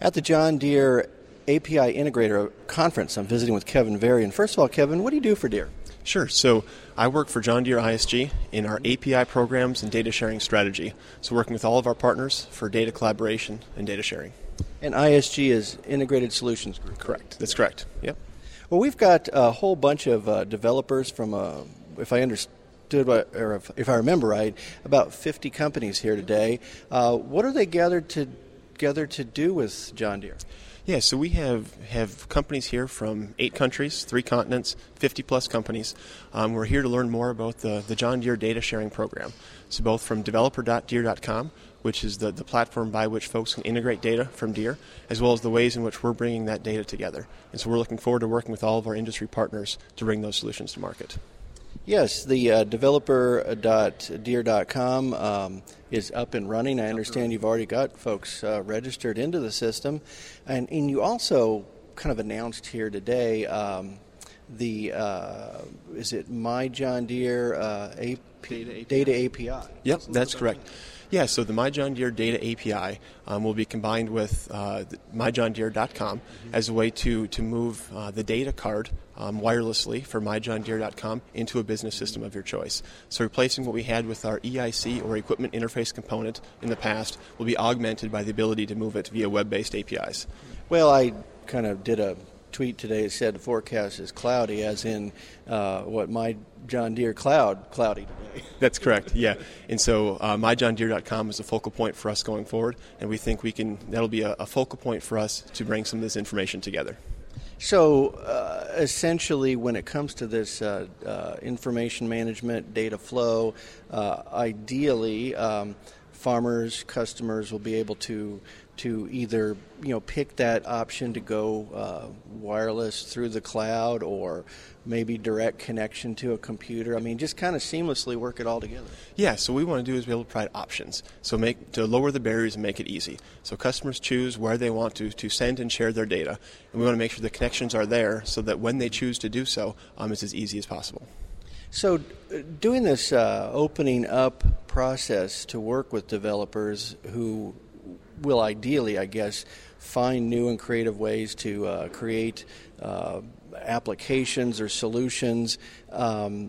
At the John Deere API Integrator Conference, I'm visiting with Kevin Varian. First of all, Kevin, what do you do for Deere? Sure. So I work for John Deere ISG in our API programs and data sharing strategy. So working with all of our partners for data collaboration and data sharing. And ISG is Integrated Solutions Group. Correct. That's correct. Yep. Well, we've got a whole bunch of developers from, if I understood or if I remember right, about 50 companies here today. What are they gathered to do with John Deere? Yeah, so we have companies here from 8 countries, 3 continents, 50-plus companies. We're here to learn more about the John Deere data sharing program. So both from developer.deere.com, which is the platform by which folks can integrate data from Deere, as well as the ways in which we're bringing that data together. And so we're looking forward to working with all of our industry partners to bring those solutions to market. Yes, the developer.deere.com is up and running. I understand you've already got folks registered into the system. And you also kind of announced here today is it My John Deere Data API? Yep, that's correct. Yeah, so the My John Deere Data API will be combined with myjohndeere.com as a way to move the data card wirelessly for myjohndeere.com into a business system of your choice. So replacing what we had with our EIC or equipment interface component in the past will be augmented by the ability to move it via web-based APIs. Well, I kind of did a tweet today that said the forecast is cloudy, as in My John Deere cloudy today. That's correct, yeah. And so myjohndeere.com is a focal point for us going forward, and we think that'll be a focal point for us to bring some of this information together. So essentially, when it comes to this information management, data flow, ideally farmers, customers will be able to either pick that option to go wireless through the cloud or maybe direct connection to a computer. I mean, just kind of seamlessly work it all together. Yeah, so what we want to do is be able to provide options, so to lower the barriers and make it easy. So customers choose where they want to send and share their data, and we want to make sure the connections are there so that when they choose to do so, it's as easy as possible. So doing this opening up process to work with developers who will ideally, I guess, find new and creative ways to create applications or solutions. One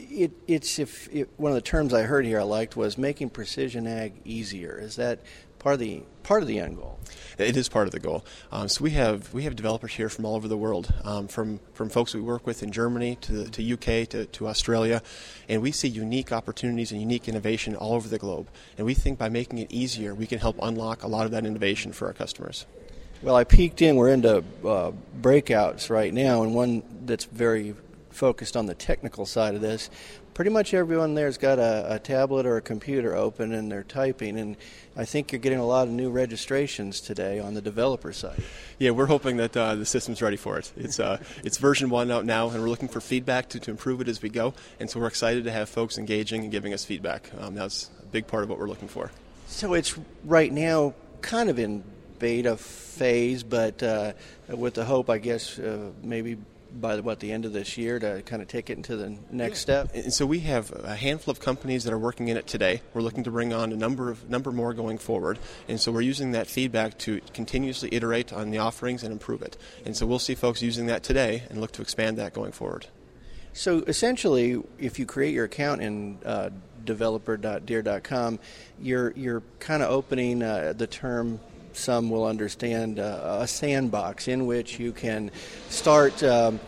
of the terms I heard here I liked was making precision ag easier. Is that part of the end goal? It is part of the goal. So we have developers here from all over the world, from folks we work with in Germany to UK to Australia, and we see unique opportunities and unique innovation all over the globe. And we think by making it easier, we can help unlock a lot of that innovation for our customers. Well, I peeked in. We're into breakouts right now, and one that's very focused on the technical side of this. Pretty much everyone there's got a tablet or a computer open, and they're typing, and I think you're getting a lot of new registrations today on the developer side. Yeah, we're hoping that the system's ready for it. It's version 1 out now, and we're looking for feedback to improve it as we go, and so we're excited to have folks engaging and giving us feedback. That's a big part of what we're looking for. So it's right now kind of in beta phase, but with the hope, I guess, maybe by the end of this year to kind of take it into the next step. And so we have a handful of companies that are working in it today. We're looking to bring on a number more going forward, and so we're using that feedback to continuously iterate on the offerings and improve it. And so we'll see folks using that today and look to expand that going forward. So essentially, if you create your account in developer.deere.com, you're kind of opening the term some will understand a sandbox in which you can start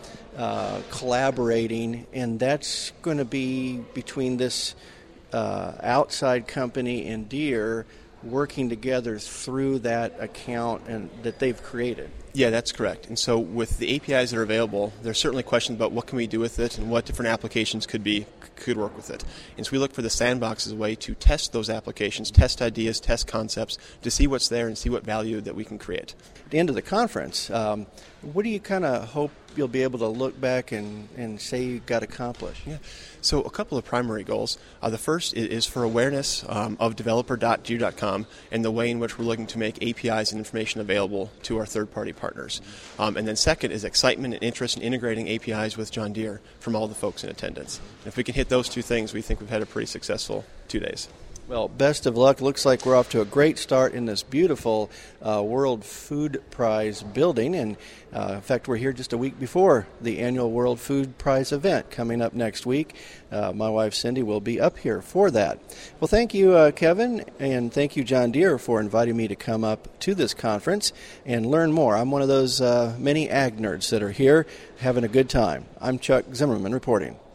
collaborating, and that's going to be between this outside company and Deere working together through that account and that they've created. Yeah, that's correct. And so with the APIs that are available, there's certainly questions about what can we do with it and what different applications could work with it. And so we look for the sandbox as a way to test those applications, test ideas, test concepts, to see what's there and see what value that we can create. At the end of the conference, what do you kind of hope you'll be able to look back and say you got accomplished? Yeah. So a couple of primary goals. The first is for awareness of developer.deere.com and the way in which we're looking to make APIs and information available to our third-party partners. And then second is excitement and interest in integrating APIs with John Deere from all the folks in attendance. And if we can hit those two things, we think we've had a pretty successful 2 days. Well, best of luck. Looks like we're off to a great start in this beautiful World Food Prize building. And in fact, we're here just a week before the annual World Food Prize event coming up next week. My wife Cindy will be up here for that. Well, thank you, Kevin, and thank you, John Deere, for inviting me to come up to this conference and learn more. I'm one of those many ag nerds that are here having a good time. I'm Chuck Zimmerman reporting.